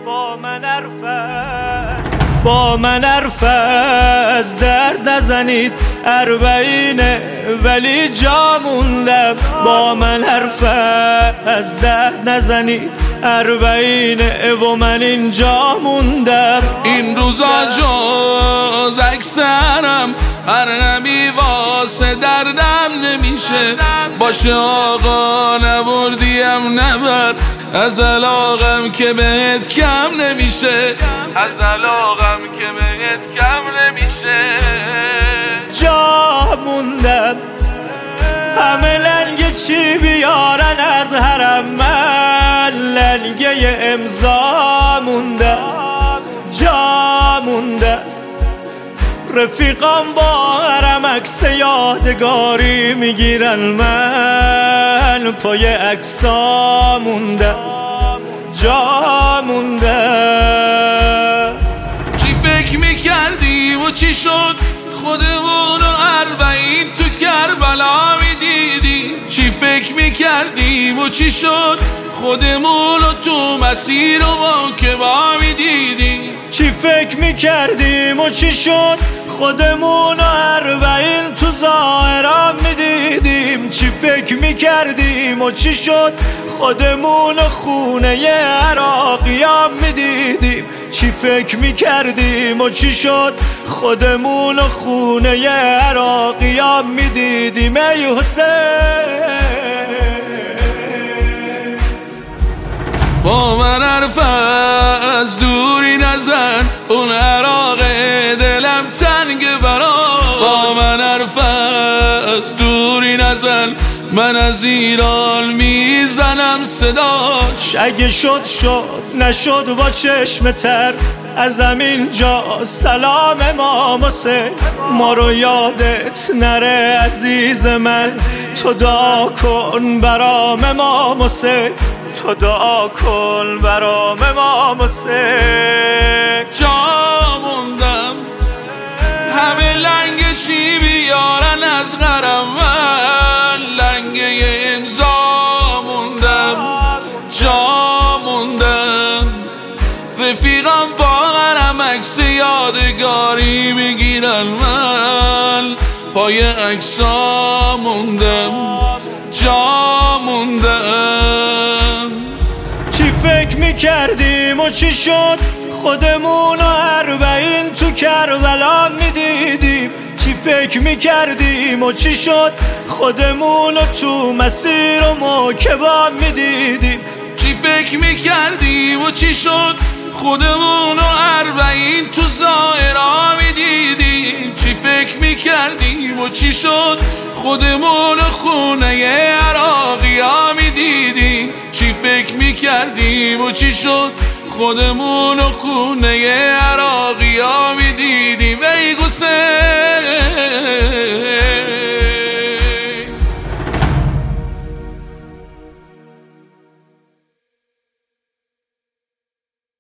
با من حرف از درد نزنید اربعینه ولی جا موندم. با من حرف از درد نزنید اربعینه و من اینجا موندم. این روزا جز اکثرم هرمی واسه دردم نمیشه. باشه آقا نبردیم نبر از علاقم که بهت کم نمیشه. از علاقم که بهت کم نمیشه. جا موندم همه لنگ چی بیارن از حرم، من لنگه امضا موندم. جا موندم رفیقام با حرم عکس یادگاری میگیرن، من پای عکسا موندم. جا موندم. چی فکر میکردیم و چی شد خودمونو اربعین تو کربلا میدیدیم. چی فکر میکردیم و چی شد خودمونو تو مسیر و واکبا میدیدیم. چی فکر میکردیم و چی شد خودمونو اربعین تو ظاهرا میدیدیم. چی فکر میکردیم و چی شد خودمونو خونه عراقیان میدیدیم. چی فکر میکردیم و چی شد خودمونو خونه عراقیان میدیدیم. ای حسین با من حرف از دوری نزن اون عراق دلم تنگ برا. با من حرف از دوری نزن من از ایران میزنم صداش. اگه شد نشد با چشم تر از همین جا سلام امام حسین. ما رو یادت نره عزیز من تو دعا کن برام امام حسین. تو دعا کن برام امام حسین. جا موندم همه لنگشی بیارن از غرم، من لنگه امضا موندم. جا موندم رفیقم با غرم عکس یادگاری میگیرن، من پای عکسا موندم. جا موندم. چی فکر میکردیم و چی شد خودمونو اربعین تو کربلا میدیدیم. چی فکر میکردیم و چی شد خودمونو تو مسیر و موکبا میدیدیم. چی فکر میکردیم و چی شد خودمونو اربعین تو ظاهرا میدیدیم. چی فکر میکردیم و چی شد خودمونو خونه عراقیا میدیدیم. چی فکر میکردیم و چی شد خودمونو خونه عراقیا میدیدیم. ای حسین